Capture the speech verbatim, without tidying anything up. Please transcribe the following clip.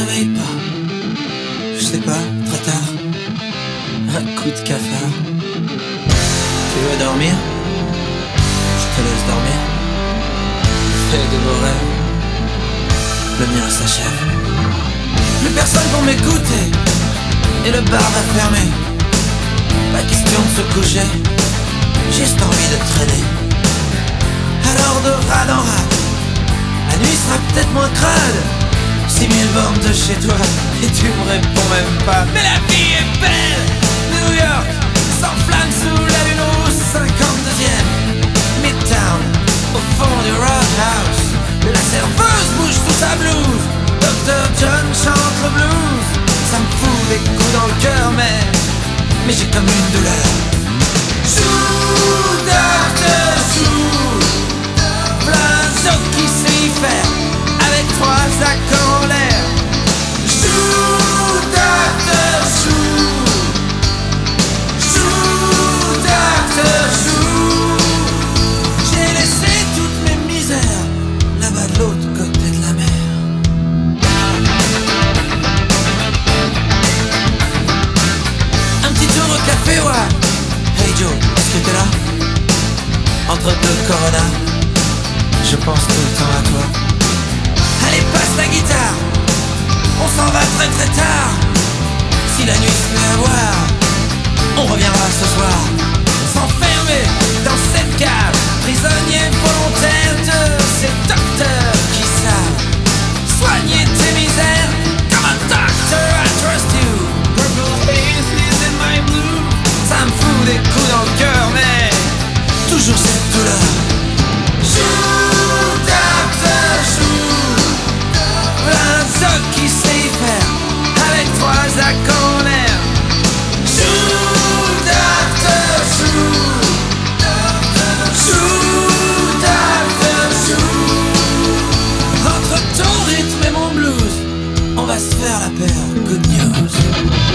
réveille pas. Je sais pas, très tard. Un coup de cafard. Tu veux dormir? Je te laisse dormir. Fais de beaux rêves. Le mien s'achève. Plus personne pour m'écouter. Et le bar va fermer. Pas question de se coucher. J'ai juste envie de traîner. Alors de rade en rade. La nuit sera peut-être moins crade. Six mille bornes de chez toi. Et tu me réponds même pas. Mais la vie est belle. New York s'enflamme sous la lune rouge. cinquante-deuxième Midtown, au fond du Roadhouse. La serveuse bouge sous sa blouse. docteur John chante le blues. Ça me fout des coups dans le cœur, mais Mais j'ai comme une douleur. Joue, docteur, joue. Plein d'autres qui sait y faire. Avec trois accords en l'air. Joue, docteur, joue. Joue, docteur, joue. J'ai laissé toutes mes misères là-bas de l'autre côté de la mer. Un petit tour au café, ouais. Hey Joe, est-ce que t'es là? Entre deux coronas, je pense tout le temps à toi. Allez, passe la guitare. On s'en va très très tard. Si la nuit se fait avoir, on reviendra ce soir. S'enfermer dans cette cave. Prisonnier volontaire de ces docteurs qui savent soigner tes misères. Comme un doctor, I trust you. Purple haze is in my blue. Ça me fout des coups dans le cœur, mais toujours cette douleur. Joue, docteur, joue. Plein d'autres qui sait y faire. Avec trois accords en l'air. Joue, docteur, joue. Joue, docteur, joue. Entre ton rythme et mon blues, on va se faire la paire. Good news.